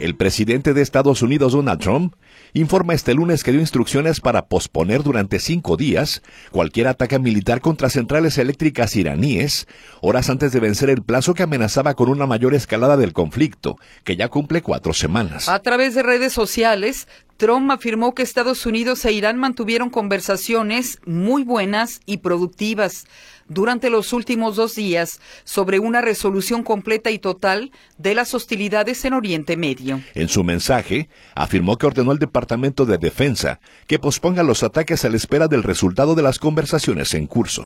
El presidente de Estados Unidos, Donald Trump, informa este lunes que dio instrucciones para posponer durante 5 días cualquier ataque militar contra centrales eléctricas iraníes, horas antes de vencer el plazo que amenazaba con una mayor escalada del conflicto, que ya cumple 4 semanas. A través de redes sociales, Trump afirmó que Estados Unidos e Irán mantuvieron conversaciones muy buenas y productivas durante los últimos 2 días sobre una resolución completa y total de las hostilidades en Oriente Medio. En su mensaje, afirmó que ordenó al Departamento de Defensa que posponga los ataques a la espera del resultado de las conversaciones en curso.